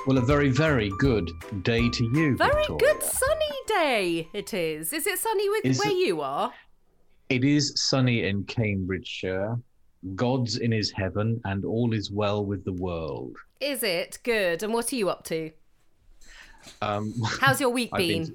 Well, a very, very good day to you, Very Victoria. good sunny day it is. Is it sunny where you are? It is sunny in Cambridgeshire. God's in his heaven and all is well with the world. Is it? Good. And what are you up to? How's your week been?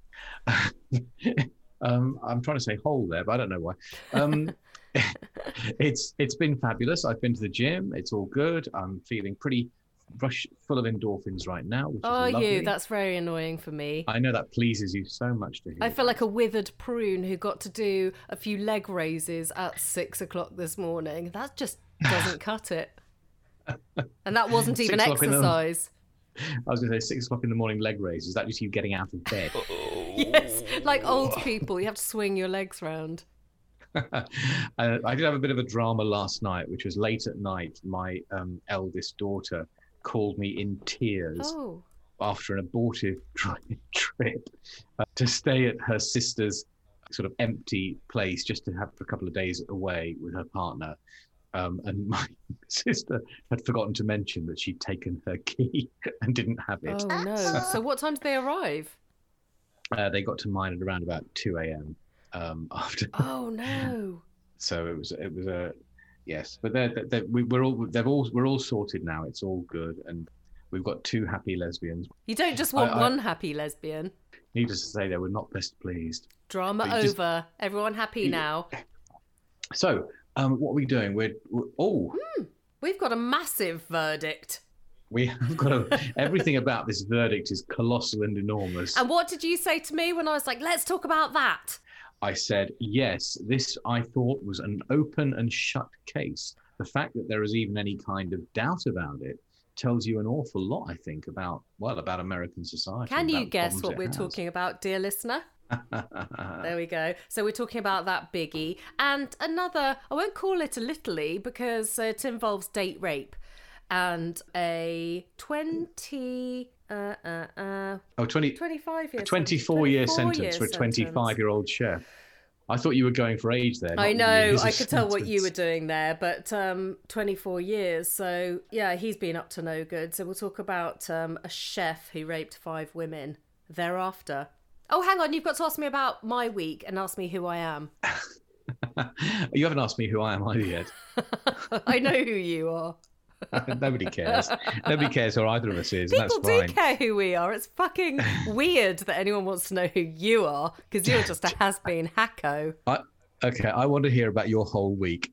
I'm trying to say whole there, but I don't know why. It's been fabulous. I've been to the gym. It's all good. I'm feeling pretty full of endorphins right now, which is lovely. You? That's very annoying for me. I know that pleases you so much to hear. I feel like a withered prune who got to do a few leg raises at 6 o'clock this morning. That just doesn't cut it. And that wasn't even exercise. I was going to say 6 o'clock in the morning leg raises. Is that just you getting out of bed? Yes, like old people. You have to swing your legs round. I did have a bit of a drama last night, which was late at night. My eldest daughter called me in tears after an abortive trip to stay at her sister's sort of empty place just to have a couple of days away with her partner. And my sister had forgotten to mention that she'd taken her key and didn't have it. Oh, no. So what time did they arrive? They got to mine at around about 2 a.m. After. Oh, no. So it was a yes, but we're all sorted now. It's all good, and we've got two happy lesbians. You don't just want one happy lesbian. Needless to say, they were not best pleased. Drama over. Everyone happy now. So, what are we doing? We've got a massive verdict. We have got everything about this verdict is colossal and enormous. And what did you say to me when I was like, let's talk about that? I said, yes, this I thought was an open and shut case. The fact that there is even any kind of doubt about it tells you an awful lot, I think, about American society. Can you guess what we're talking about, dear listener? There we go. So we're talking about that biggie. And another, I won't call it a little because it involves date rape. And a 24-year sentence for a 25-year-old chef. I thought you were going for age there. I know, I could tell what you were doing there, but 24 years. So, yeah, he's been up to no good. So we'll talk about a chef who raped 5 women thereafter. Oh, hang on, you've got to ask me about my week and ask me who I am. You haven't asked me who I am either yet. I know who you are. Nobody cares. Nobody cares who either of us is. People do care who we are. It's fucking weird that anyone wants to know who you are because you're just a has-been hacko. I want to hear about your whole week.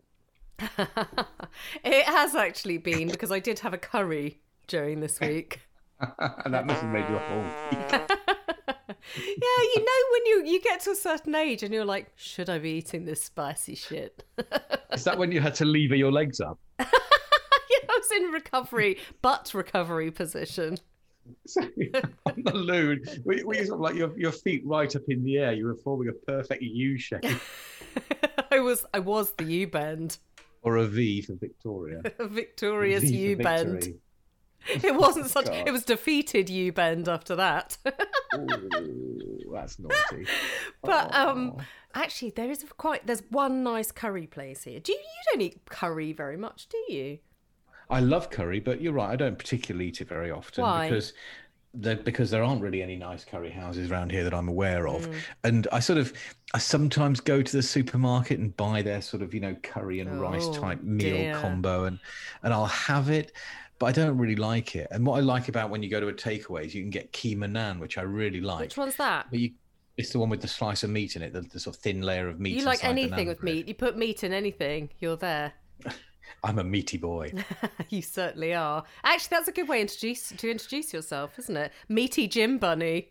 It has actually been because I did have a curry during this week. And that must have made your whole week. Yeah, you know when you get to a certain age and you're like, should I be eating this spicy shit? Is that when you had to lever your legs up? I was in recovery position. So, on the loon, were you sort of like your feet right up in the air? You were forming a perfect U shape. I was the U bend. Or a V for Victoria. A victorious U bend. It wasn't such. God. It was defeated U bend after that. Ooh, that's naughty. But actually, there's one nice curry place here. You don't eat curry very much, do you? I love curry, but you're right. I don't particularly eat it very often. Why? Because there aren't really any nice curry houses around here that I'm aware of. And I sometimes go to the supermarket and buy their sort of, curry and rice type meal combo and I'll have it, but I don't really like it. And what I like about when you go to a takeaway is you can get keema naan, which I really like. Which one's that? But it's the one with the slice of meat in it, the sort of thin layer of meat. You like anything with meat. You put meat in anything, you're there. I'm a meaty boy. You certainly are. Actually, that's a good way to introduce yourself, isn't it? Meaty Jim Bunny.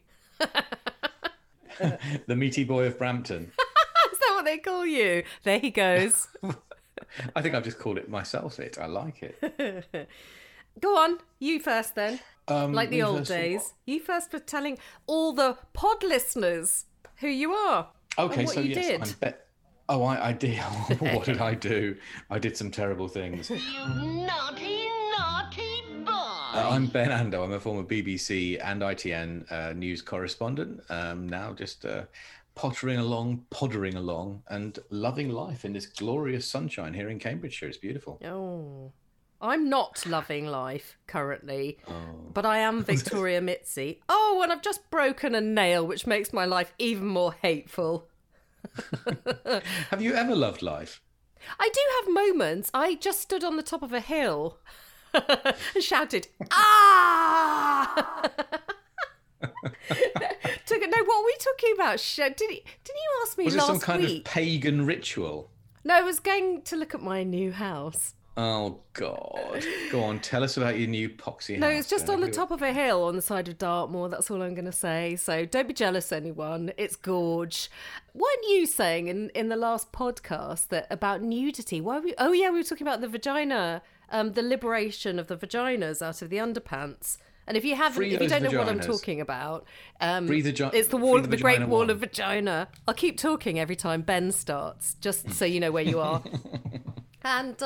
The meaty boy of Brampton. Is that what they call you? There he goes. I think I've just called it myself it. I like it. Go on. You first then. Like the old days. You first for telling all the pod listeners who you are. Okay, and what you did. I did. What did I do? I did some terrible things. You naughty, naughty boy. I'm Ben Ando. I'm a former BBC and ITN news correspondent. Now just pottering along and loving life in this glorious sunshine here in Cambridgeshire. It's beautiful. Oh, I'm not loving life currently, but I am Victoria Mitzi. Oh, and I've just broken a nail, which makes my life even more hateful. Have you ever loved life? I do have moments. I just stood on the top of a hill and shouted, "Ah!" No, what were we talking about? Didn't you ask me last week? Was it some kind of pagan ritual? No, I was going to look at my new house. Oh, God. Go on, tell us about your new poxy house. No, it's just on the top of a hill on the side of Dartmoor. That's all I'm going to say. So don't be jealous, anyone. It's gorge. Weren't you saying in the last podcast that about nudity? We were talking about the vagina, the liberation of the vaginas out of the underpants. And if you don't know what I'm talking about, it's the Great Wall of Vagina. I'll keep talking every time Ben starts, just so you know where you are. And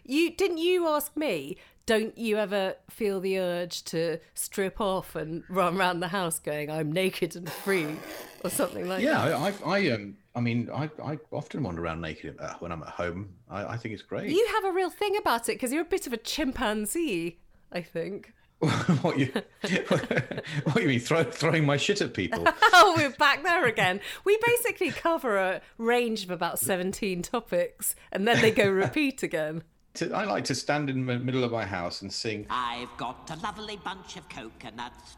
you ask me, don't you ever feel the urge to strip off and run around the house going, I'm naked and free, or something like that? Yeah, I often wander around naked when I'm at home. I think it's great. You have a real thing about it because you're a bit of a chimpanzee, I think. What you mean, throwing my shit at people? Oh, we're back there again. We basically cover a range of about 17 topics, and then they go repeat again. I like to stand in the middle of my house and sing, I've got a lovely bunch of coconuts.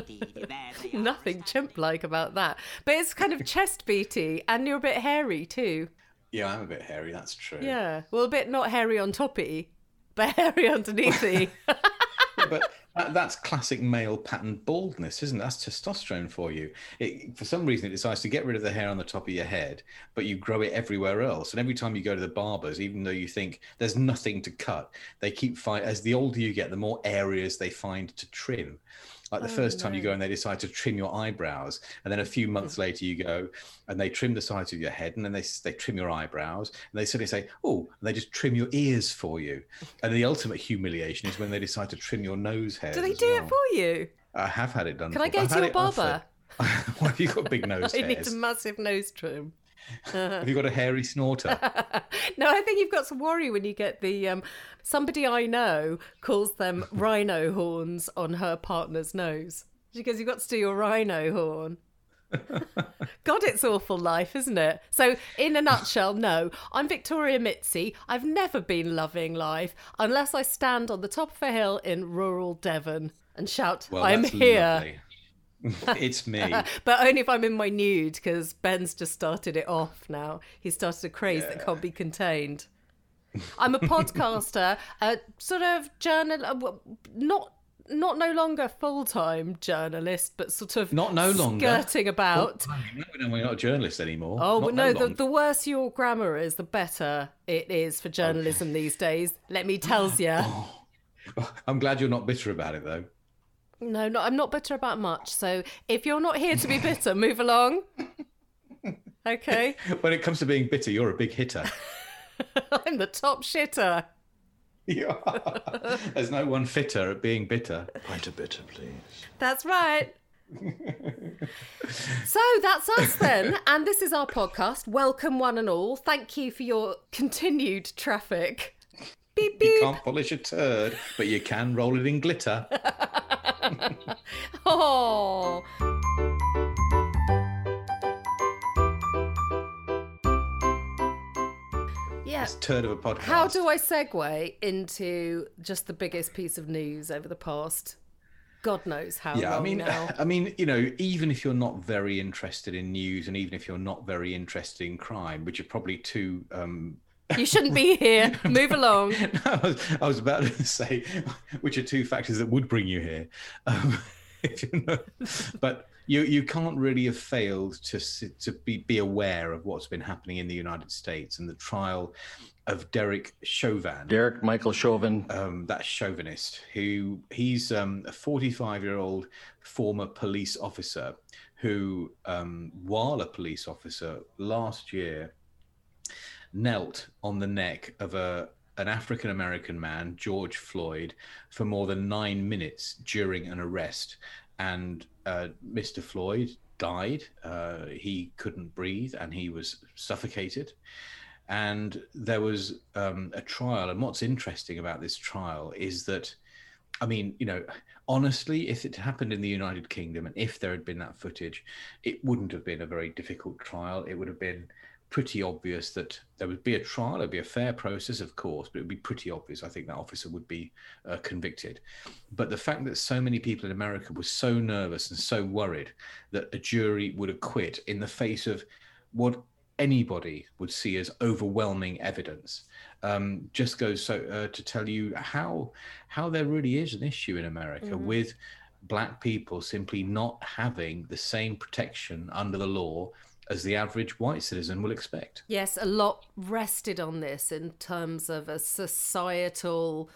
Nothing chimp-like about that. But it's kind of chest-beaty, and you're a bit hairy too. Yeah, I'm a bit hairy, that's true. Yeah, well, a bit not hairy on toppy, but hairy underneathy. But that's classic male pattern baldness, isn't it? That's testosterone for you. For some reason, it decides to get rid of the hair on the top of your head, but you grow it everywhere else. And every time you go to the barbers, even though you think there's nothing to cut, they keep as the older you get, the more areas they find to trim. Like the first time you go and they decide to trim your eyebrows, and then a few months later you go and they trim the sides of your head, and then they trim your eyebrows, and they suddenly say, oh, and they just trim your ears for you. And the ultimate humiliation is when they decide to trim your nose hairs. Do they do it for you? I have had it done. Can I go to your barber? Why have you got big nose hairs? I need a massive nose trim. Have you got a hairy snorter? No, I think you've got to worry when you get the... somebody I know calls them rhino horns on her partner's nose. She goes, you've got to do your rhino horn. God, it's awful life, isn't it? So, in a nutshell, no. I'm Victoria Mitzi. I've never been loving life unless I stand on the top of a hill in rural Devon and shout, I'm here. Lovely. It's me. But only if I'm in my nude, because Ben's just started it off now. He started a craze that can't be contained. I'm a podcaster, a sort of no longer full-time journalist, but sort of skirting about. No, we're not journalists anymore. Oh, no, the worse your grammar is, the better it is for journalism these days. Let me tell you. I'm glad you're not bitter about it, though. No, I'm not bitter about much. So if you're not here to be bitter, move along. Okay. When it comes to being bitter, you're a big hitter. I'm the top shitter. Yeah. There's no one fitter at being bitter. Pint of bitter, please. That's right. So that's us then. And this is our podcast. Welcome one and all. Thank you for your continued traffic. Beep, beep. You can't polish a turd, but you can roll it in glitter. Oh. Yeah. This turd of a podcast. How do I segue into just the biggest piece of news over the past God knows how long now? I mean, you know, even if you're not very interested in news, and even if you're not very interested in crime, which are probably two you shouldn't be here. Move along. No, I was about to say, which are two factors that would bring you here. If you know. But you can't really have failed to be aware of what's been happening in the United States and the trial of Derek Chauvin. Derek Michael Chauvin. That chauvinist he's a 45-year-old former police officer who, while a police officer last year, knelt on the neck of an African-American man, George Floyd, for more than 9 minutes during an arrest. And Mr. Floyd died. He couldn't breathe and he was suffocated. And there was a trial. And what's interesting about this trial is that, I mean, you know, honestly, if it happened in the United Kingdom and if there had been that footage, it wouldn't have been a very difficult trial. It would have been pretty obvious that there would be a trial. It'd be a fair process, of course, but it would be pretty obvious. I think that officer would be convicted. But the fact that so many people in America were so nervous and so worried that a jury would acquit in the face of what anybody would see as overwhelming evidence just goes to tell you how there really is an issue in America with black people simply not having the same protection under the law as the average white citizen will expect. Yes, a lot rested on this in terms of a societal,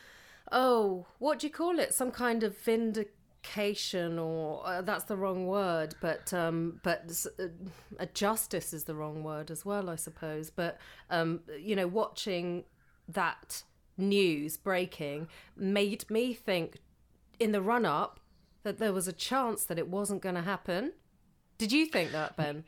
what do you call it? Some kind of vindication, or that's the wrong word, but a justice is the wrong word as well, I suppose. But you know, watching that news breaking made me think in the run up that there was a chance that it wasn't going to happen. Did you think that, Ben?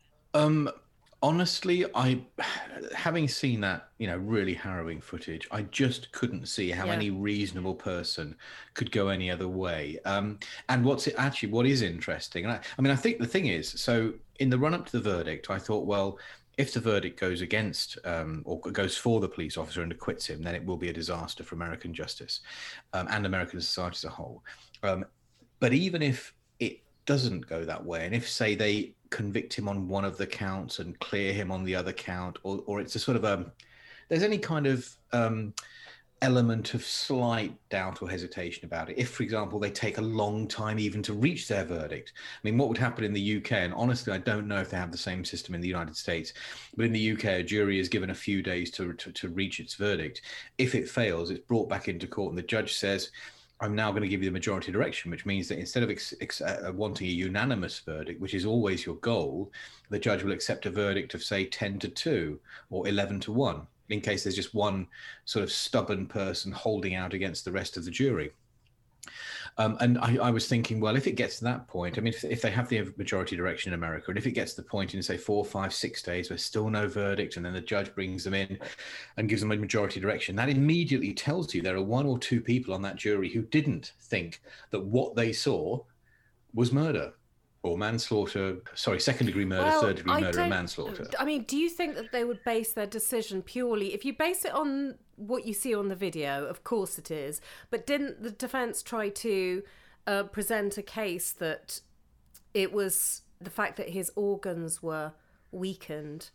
Honestly, having seen that, you know, really harrowing footage, I just couldn't see how any reasonable person could go any other way. And what is interesting, and I mean, I think the thing is, so in the run up to the verdict, I thought, well, if the verdict goes against or goes for the police officer and acquits him, then it will be a disaster for American justice and American society as a whole. But even if it doesn't go that way, and if, say, they convict him on one of the counts and clear him on the other count, or it's a sort of there's any kind of element of slight doubt or hesitation about it. If, for example, they take a long time even to reach their verdict. I mean, what would happen in the UK, and honestly, I don't know if they have the same system in the United States, but in the UK, a jury is given a few days to reach its verdict. If it fails, it's brought back into court, and the judge says, I'm now going to give you the majority direction, which means that instead of wanting a unanimous verdict, which is always your goal, the judge will accept a verdict of, say, 10-2 or 11-1, in case there's just one sort of stubborn person holding out against the rest of the jury. And I was thinking, well, if it gets to that point, I mean, if they have the majority direction in America, and if it gets to the point in, say, 4, 5, 6 days, there's still no verdict, and then the judge brings them in and gives them a majority direction, that immediately tells you there are 1 or 2 people on that jury who didn't think that what they saw was murder or manslaughter, second-degree murder, third-degree murder, and manslaughter. I mean, do you think that they would base their decision purely, if you base it on what you see on the video, of course it is, but didn't the defence try to present a case that it was the fact that his organs were weakened?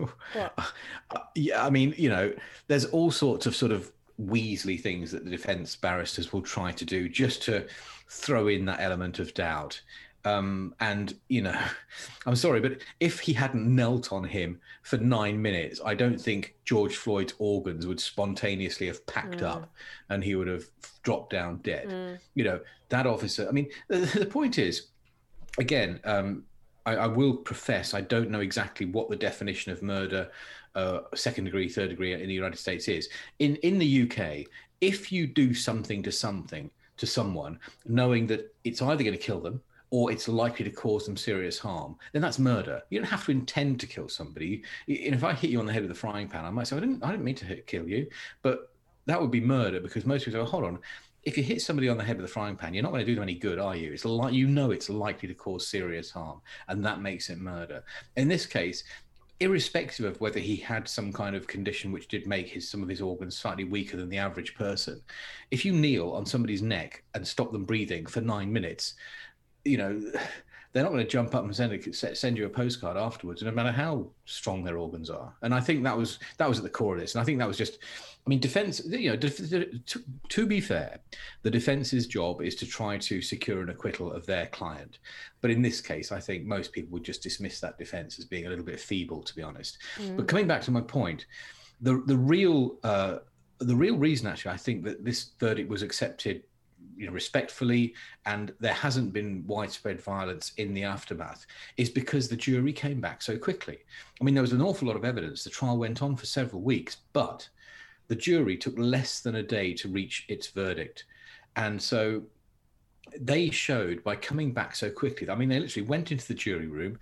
Yeah, I mean, you know, there's all sorts of sort of Weasley things that the defence barristers will try to do just to throw in that element of doubt. And, you know, I'm sorry, but if he hadn't knelt on him for 9 minutes, I don't think George Floyd's organs would spontaneously have packed up and he would have dropped down dead. You know, that officer, I mean, the point is, again, I will profess I don't know exactly what the definition of murder, second degree, third degree in the United States is. In the UK, if you do something to someone, knowing that it's either going to kill them or it's likely to cause them serious harm, then that's murder. You don't have to intend to kill somebody. And if I hit you on the head with a frying pan, I might say, I didn't mean to kill you, but that would be murder, because most people say, hold on, if you hit somebody on the head with a frying pan, you're not going to do them any good, are you? It's like, you know, it's likely to cause serious harm, and that makes it murder. In this case, irrespective of whether he had some kind of condition which did make some of his organs slightly weaker than the average person, if you kneel on somebody's neck and stop them breathing for 9 minutes, you know, they're not going to jump up and send you a postcard afterwards, no matter how strong their organs are. And I think that was at the core of this. And I think that was just, I mean, defense, you know, to be fair, the defense's job is to try to secure an acquittal of their client. But in this case, I think most people would just dismiss that defense as being a little bit feeble, to be honest. But coming back to my point, the real reason, actually, I think that this verdict was accepted, you know, respectfully, and there hasn't been widespread violence in the aftermath, is because the jury came back so quickly. I mean, there was an awful lot of evidence. The trial went on for several weeks, but the jury took less than a day to reach its verdict. And so they showed, by coming back so quickly, I mean, they literally went into the jury room,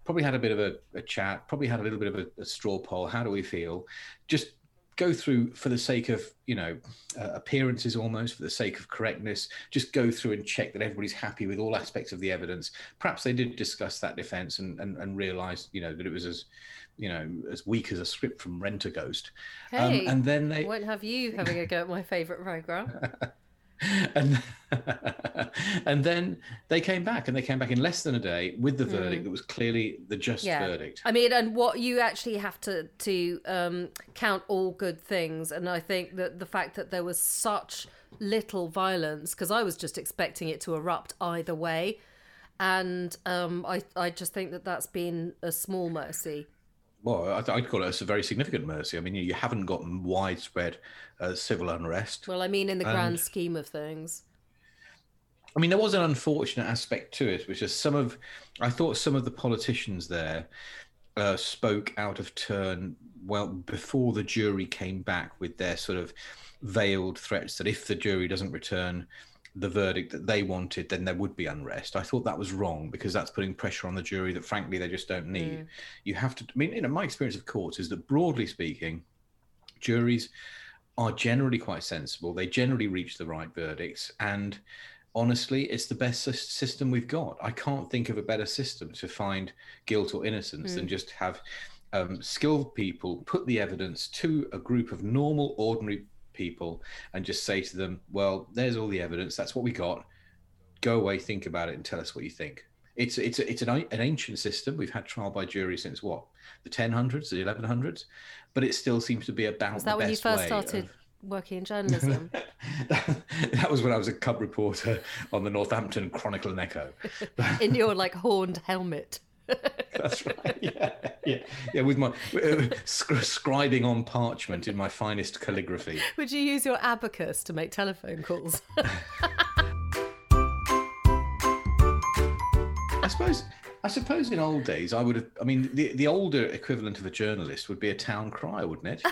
probably had a bit of a chat, probably had a little bit of a straw poll. How do we feel? Just go through, for the sake of, appearances almost, for the sake of correctness, just go through and check that everybody's happy with all aspects of the evidence. Perhaps they did discuss that defense and realize, that it was as weak as a script from Rent-A-Ghost. Hey, and then they won't have you having a go at my favourite programme. And then they came back in less than a day with the verdict that was clearly the just verdict. I mean, and what you actually have to count all good things. And I think that the fact that there was such little violence, because I was just expecting it to erupt either way. And I just think that that's been a small mercy. Well, I'd call it a very significant mercy. I mean, you haven't got widespread civil unrest. Well, I mean, in the grand scheme of things. I mean, there was an unfortunate aspect to it, which is I thought some of the politicians there spoke out of turn, well, before the jury came back with their sort of veiled threats that if the jury doesn't return the verdict that they wanted, then there would be unrest. I thought that was wrong, because that's putting pressure on the jury that frankly they just don't need. You have to, I mean, my experience of courts is that broadly speaking, juries are generally quite sensible. They generally reach the right verdicts, and honestly, it's the best system we've got. I can't think of a better system to find guilt or innocence than just have skilled people put the evidence to a group of normal, ordinary people and just say to them, well, there's all the evidence, that's what we got, go away, think about it and tell us what you think. It's an ancient system. We've had trial by jury since what, the 1000s, the 1100s, but it still seems to be about Was that when you first started working in journalism? that was when I was a cub reporter on the Northampton Chronicle and Echo. In your horned helmet. That's right. Yeah. With my scribing on parchment in my finest calligraphy. Would you use your abacus to make telephone calls? I suppose in old days I would have. I mean, the older equivalent of a journalist would be a town crier, wouldn't it?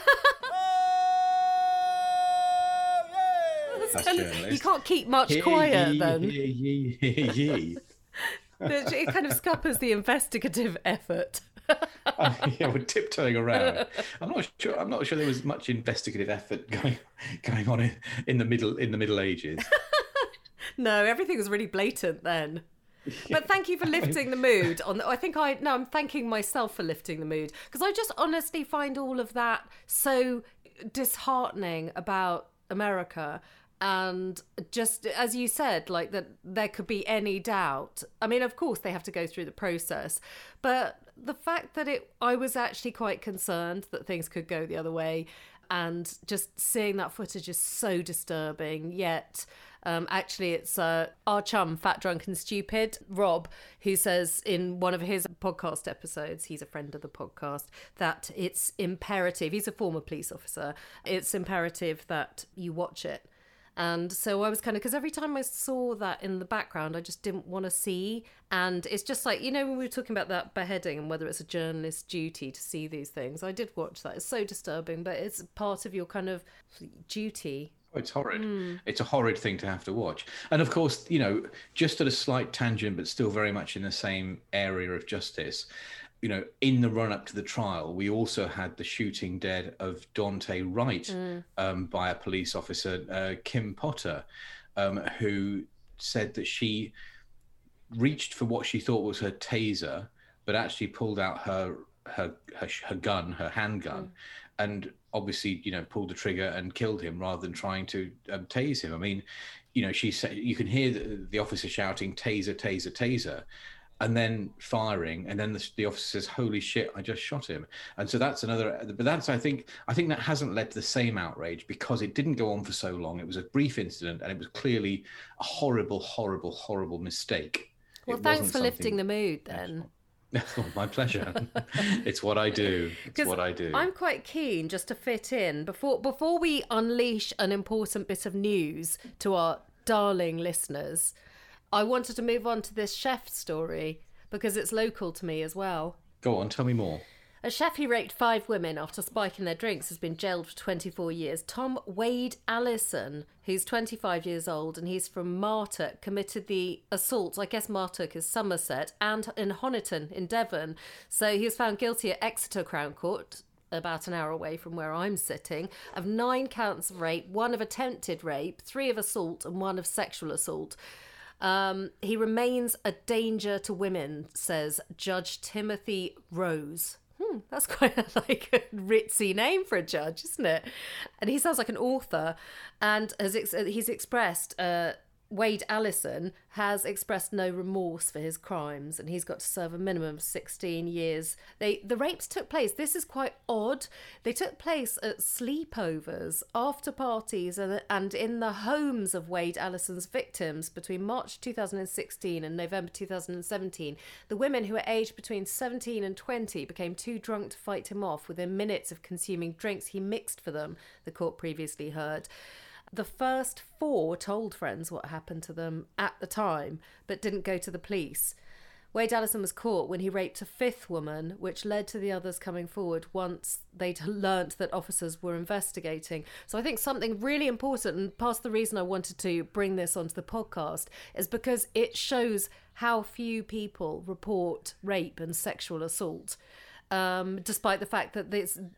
That's journalist. You can't keep much quiet then. It kind of scuppers the investigative effort. We're tiptoeing around. I'm not sure there was much investigative effort going on in the Middle Ages. No, everything was really blatant then. But thank you for lifting the mood. I'm thanking myself for lifting the mood, because I just honestly find all of that so disheartening about America. And just as you said, that there could be any doubt. I mean, of course, they have to go through the process. But the fact that I was actually quite concerned that things could go the other way. And just seeing that footage is so disturbing. Yet, actually, it's our chum, Fat, Drunk and Stupid, Rob, who says in one of his podcast episodes, he's a friend of the podcast, that it's imperative. He's a former police officer. It's imperative that you watch it. And so I was because every time I saw that in the background, I just didn't want to see. And it's just when we were talking about that beheading and whether it's a journalist's duty to see these things, I did watch that. It's so disturbing, but it's part of your kind of duty. Oh, it's horrid. It's a horrid thing to have to watch. And of course, just at a slight tangent, but still very much in the same area of justice, in the run-up to the trial, we also had the shooting dead of Daunte Wright by a police officer, Kim Potter, who said that she reached for what she thought was her taser, but actually pulled out her gun, her handgun, and obviously, pulled the trigger and killed him rather than trying to tase him. I mean, she said you can hear the officer shouting, "Taser, taser, taser," and then firing, and then the officer says, "Holy shit, I just shot him." And so that's another, but that's, I think that hasn't led to the same outrage because it didn't go on for so long. It was a brief incident and it was clearly a horrible, horrible, horrible mistake. Well, thanks for lifting the mood then. Oh, my pleasure. It's what I do. It's what I do. I'm quite keen just to fit in before we unleash an important bit of news to our darling listeners. I wanted to move on to this chef story because it's local to me as well. Go on, tell me more. A chef who raped 5 women after spiking their drinks has been jailed for 24 years. Tom Wade Allison, who's 25 years old and he's from Martock, committed the assault. I guess Martock is Somerset, and in Honiton in Devon. So he was found guilty at Exeter Crown Court, about an hour away from where I'm sitting, of 9 counts of rape, 1 of attempted rape, 3 of assault and 1 of sexual assault. He remains a danger to women, says Judge Timothy Rose. That's quite a ritzy name for a judge, isn't it? And he sounds like an author, and he's expressed Wade Allison has expressed no remorse for his crimes, and he's got to serve a minimum of 16 years. The rapes took place, this is quite odd, they took place at sleepovers, after parties, and in the homes of Wade Allison's victims between March 2016 and November 2017. The women, who were aged between 17 and 20, became too drunk to fight him off within minutes of consuming drinks he mixed for them, the court previously heard. The first 4 told friends what happened to them at the time, but didn't go to the police. Wade Allison was caught when he raped a 5th woman, which led to the others coming forward once they'd learnt that officers were investigating. So I think something really important, and past the reason I wanted to bring this onto the podcast, is because it shows how few people report rape and sexual assault. Despite the fact that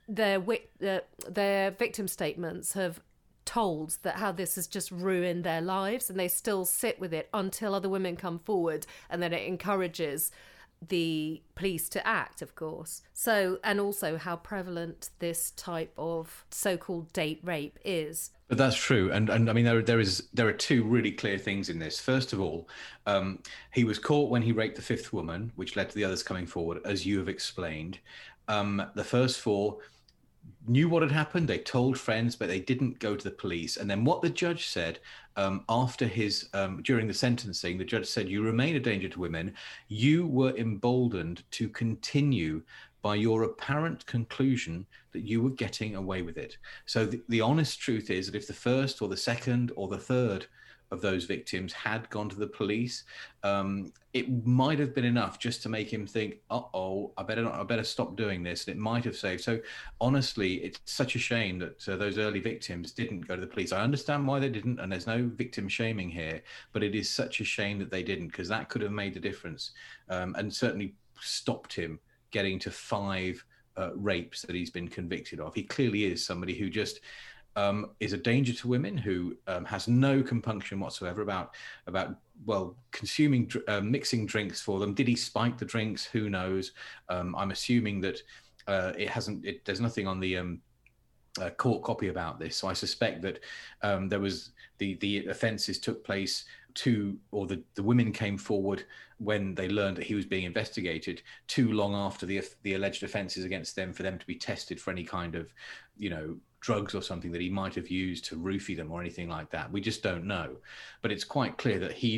their victim statements have told that how this has just ruined their lives, and they still sit with it until other women come forward, and then it encourages the police to act, of course. So, and also how prevalent this type of so-called date rape is. But that's true, and I mean there are 2 really clear things in this. First of all, he was caught when he raped the 5th woman, which led to the others coming forward, as you have explained. The first 4 knew what had happened, they told friends, but they didn't go to the police. And then what the judge said after his during the sentencing, the judge said, you remain a danger to women. You were emboldened to continue by your apparent conclusion that you were getting away with it. So the honest truth is that if the first or the second or the third of those victims had gone to the police, it might have been enough just to make him think, I better stop doing this. And it might have saved. So honestly, it's such a shame that those early victims didn't go to the police. I understand why they didn't, and there's no victim shaming here, but it is such a shame that they didn't, because that could have made the difference, and certainly stopped him getting to 5 rapes that he's been convicted of. He clearly is somebody who just is a danger to women, who has no compunction whatsoever about consuming, mixing drinks for them. Did he spike the drinks? Who knows? I'm assuming that there's nothing on the court copy about this. So I suspect that there was the offences took place the women came forward when they learned that he was being investigated too long after the alleged offences against them for them to be tested for any kind of, drugs or something that he might have used to roofie them or anything like that. We just don't know. But it's quite clear that he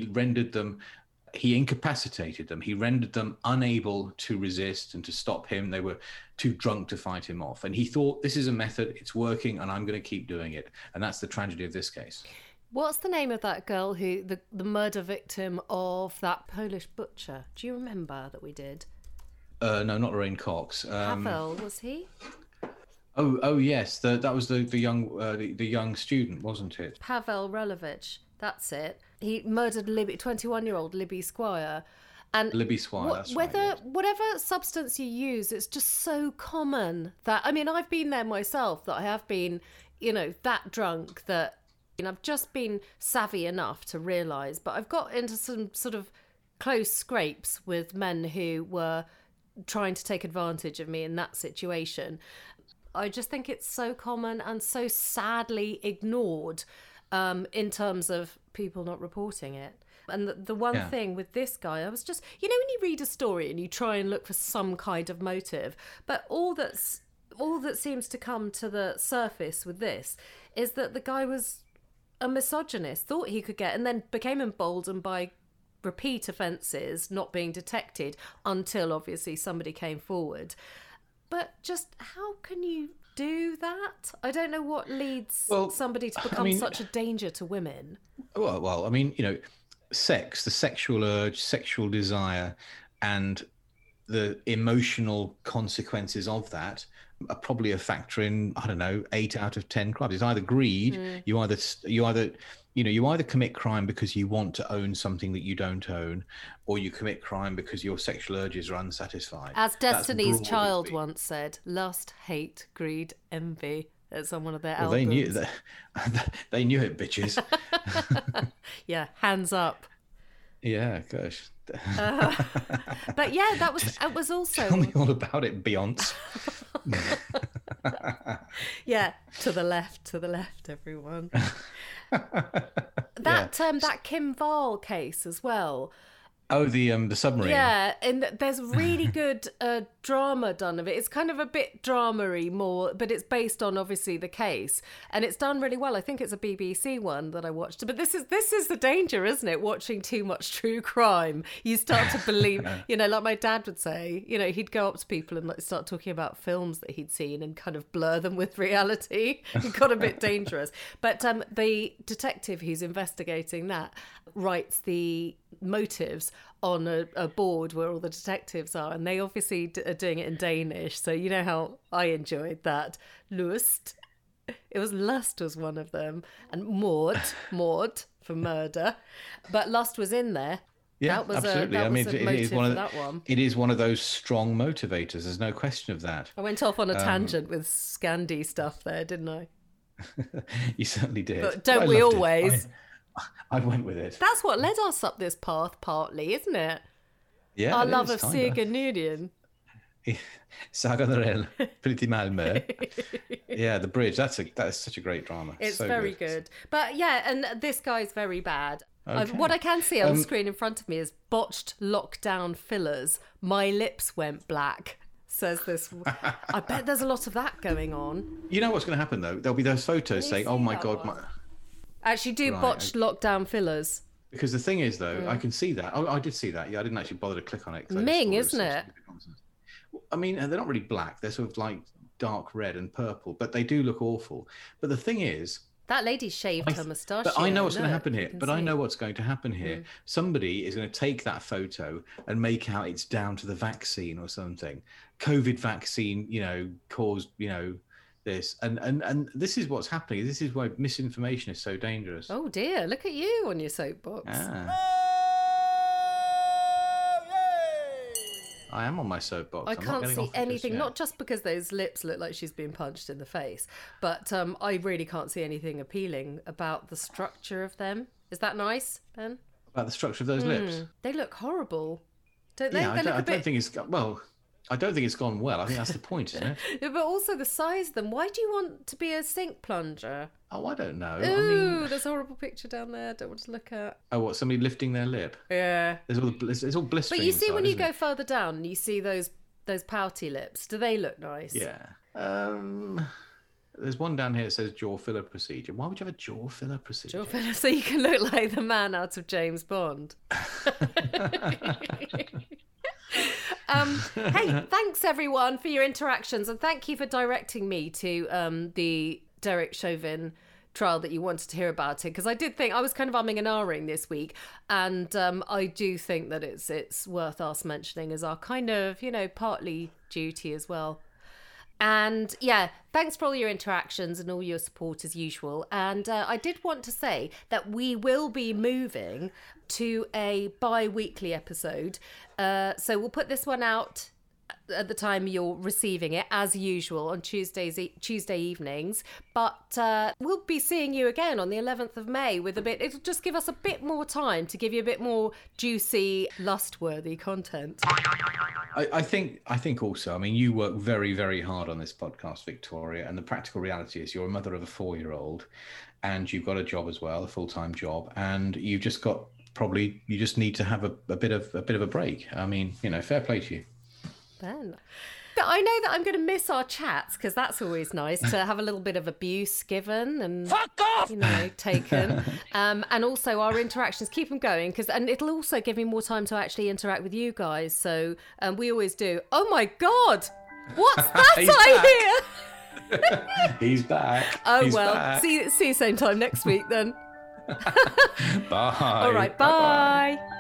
incapacitated them. He rendered them unable to resist and to stop him. They were too drunk to fight him off. And he thought, this is a method, it's working, and I'm going to keep doing it. And that's the tragedy of this case. What's the name of that girl who, the murder victim of that Polish butcher? Do you remember that we did? No, not Lorraine Cox. Pavel, was he? Oh yes, that was the young student, wasn't it? Pavel Relovich, that's it. He murdered 21-year-old Libby Squire. And Libby Squire, whatever substance you use, it's just so common that, I mean, I've been there myself, that I have been, that drunk that, I've just been savvy enough to realise, but I've got into some sort of close scrapes with men who were trying to take advantage of me in that situation. I just think it's so common and so sadly ignored in terms of people not reporting it. And the one thing with this guy, I was just, when you read a story and you try and look for some kind of motive, but all that seems to come to the surface with this is that the guy was a misogynist, thought he could get, and then became emboldened by repeat offences not being detected until obviously somebody came forward. But just how can you do that? I don't know what leads somebody to become such a danger to women. Well, I mean, sex, the sexual urge, sexual desire, and the emotional consequences of that are probably a factor in, I don't know, 8 out of 10 crimes. It's either greed, you either commit crime because you want to own something that you don't own, or you commit crime because your sexual urges are unsatisfied. As Destiny's Child once said, lust, hate, greed, envy. That's on one of their albums. They knew it, bitches. Yeah, hands up. Yeah, gosh. But yeah, it was also. Tell me all about it, Beyonce. Yeah, to the left, everyone. That Kim Val case as well. Oh, the submarine. Yeah, and there's really good drama done of it. It's kind of a bit drama-y more, but it's based on obviously the case, and it's done really well. I think it's a BBC one that I watched. But this is the danger, isn't it? Watching too much true crime, you start to believe. Like my dad would say, he'd go up to people and start talking about films that he'd seen and kind of blur them with reality. It got a bit dangerous. But the detective who's investigating that writes the motives on a board where all the detectives are, and they obviously are doing it in Danish, so you know how I enjoyed that. Lust, it was lust was one of them, and mord for murder, but lust was in there. Yeah, absolutely. It is one of those strong motivators. There's no question of that. I went off on a tangent with Scandi stuff there, didn't I? You certainly did. But don't we always? I went with it. That's what led us up this path, partly, isn't it? Yeah, our love of Sigurd Nguyen. Saga Norell, Pretty Malmö. Yeah, the bridge. That is such a great drama. It's so very good. But yeah, and this guy's very bad. Okay. What I can see on the screen in front of me is botched lockdown fillers. My lips went black. Says this. I bet there's a lot of that going on. You know what's going to happen though? There'll be those photos saying, "Oh my God." Actually, botched lockdown fillers. Because the thing is, though, I can see that. Oh, I did see that. Yeah, I didn't actually bother to click on it. Ming, isn't it? I mean, they're not really black. They're sort of like dark red and purple, but they do look awful. But the thing is... That lady shaved her moustache. But I know what's going to happen here. I know what's going to happen here. Somebody is going to take that photo and make out it's down to the vaccine or something. COVID vaccine, caused, this and this is what's happening. This is why misinformation is so dangerous. Oh dear, look at you on your soapbox. I am on my soapbox. I can't see anything, not just because those lips look like she's been punched in the face, but I really can't see anything appealing about the structure of them. Is that nice, Ben? About the structure of those lips? They look horrible, don't they? Yeah, I don't think it's... Well... I don't think it's gone well. I think that's the point, isn't it? Yeah, but also the size of them. Why do you want to be a sink plunger? Oh, I don't know. Ooh, there's a horrible picture down there. I don't want to look at. Oh, what? Somebody lifting their lip? Yeah. It's all blistering. But you see, when you go further down, you see those pouty lips. Do they look nice? Yeah. There's one down here that says jaw filler procedure. Why would you have a jaw filler procedure? Jaw filler, so you can look like the man out of James Bond. Hey, thanks everyone for your interactions, and thank you for directing me to the Derek Chauvin trial that you wanted to hear about it, because I did think I was kind of umming and ahhing this week, and I do think that it's worth us mentioning as our kind of partly duty as well. And yeah, thanks for all your interactions and all your support as usual. And I did want to say that we will be moving to a bi-weekly episode. So we'll put this one out at the time you're receiving it, as usual, on Tuesday evenings. But we'll be seeing you again on the 11th of May with it'll just give us a bit more time to give you a bit more juicy, lust-worthy content. I think also, I mean, you work very, very hard on this podcast, Victoria, and the practical reality is you're a mother of a 4-year-old and you've got a job as well, a full-time job, and you've just got you just need to have a bit of a break. I mean, fair play to you. Ben. I know that I'm going to miss our chats, because that's always nice to have a little bit of abuse given and fuck off, taken, and also our interactions, keep them going, and it'll also give me more time to actually interact with you guys. So we always do. Oh my God, what's that I hear? He's back. Oh, He's well, back. see you same time next week then. Bye. All right, bye.